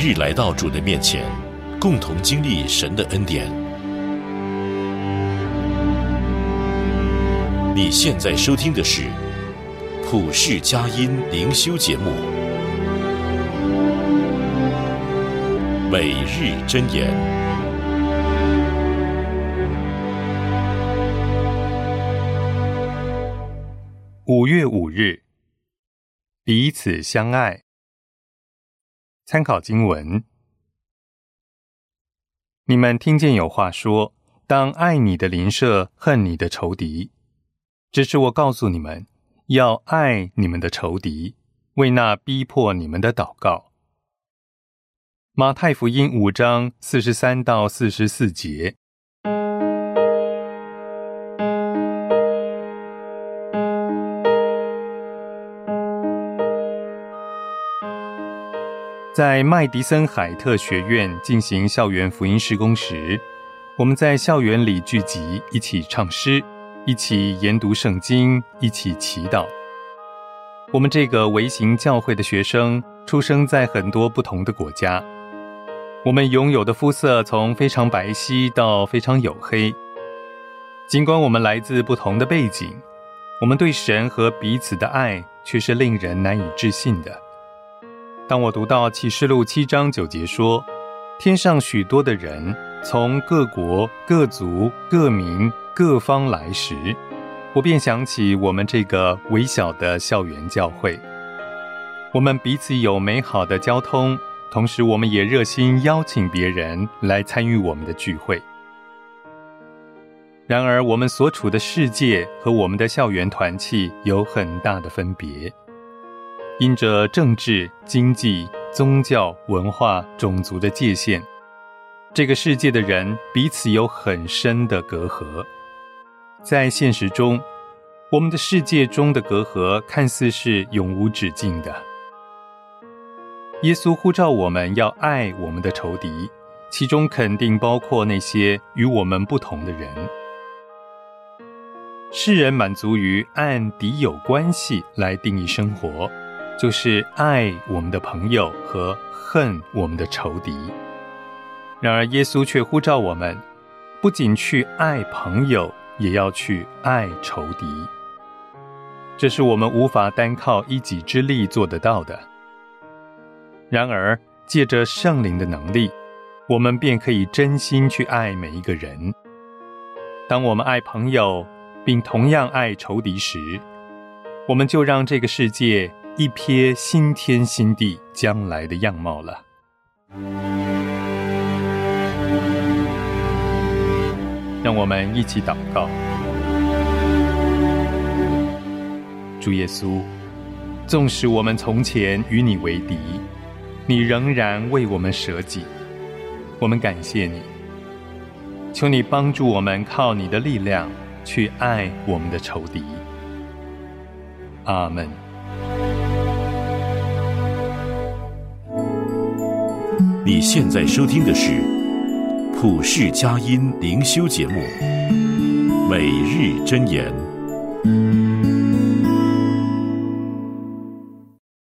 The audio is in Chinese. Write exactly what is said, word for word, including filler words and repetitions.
日来到主的面前，共同经历神的恩典。你现在收听的是普世佳音灵修节目，每日箴言。 五月五日，彼此相爱。参考经文：你们听见有话说，当爱你的邻舍，恨你的仇敌。只是我告诉你们，要爱你们的仇敌，为那逼迫你们的祷告。马太福音五章四十三到四十四节。在麦迪森海特学院进行校园福音事工时，我们在校园里聚集，一起唱诗，一起研读圣经，一起祈祷。我们这个微型教会的学生出生在很多不同的国家，我们拥有的肤色从非常白皙到非常黝黑。尽管我们来自不同的背景，我们对神和彼此的爱却是令人难以置信的。当我读到启示录七章九节说，天上许多的人从各国、各族、各民、各方来时，我便想起我们这个微小的校园教会。我们彼此有美好的交通，同时我们也热心邀请别人来参与我们的聚会。然而我们所处的世界和我们的校园团契有很大的分别，因着政治、经济、宗教、文化、种族的界限，这个世界的人彼此有很深的隔阂。在现实中，我们的世界中的隔阂看似是永无止境的。耶稣呼召我们要爱我们的仇敌，其中肯定包括那些与我们不同的人。世人满足于按敌友关系来定义生活，就是爱我们的朋友和恨我们的仇敌。然而耶稣却呼召我们，不仅去爱朋友，也要去爱仇敌。这是我们无法单靠一己之力做得到的。然而借着圣灵的能力，我们便可以真心去爱每一个人。当我们爱朋友并同样爱仇敌时，我们就让这个世界一瞥新天新地将来的样貌了。让我们一起祷告。主耶稣，纵使我们从前与你为敌，你仍然为我们舍己，我们感谢你。求你帮助我们靠你的力量去爱我们的仇敌。阿们。 你现在收听的是普世佳音灵修节目，每日箴言。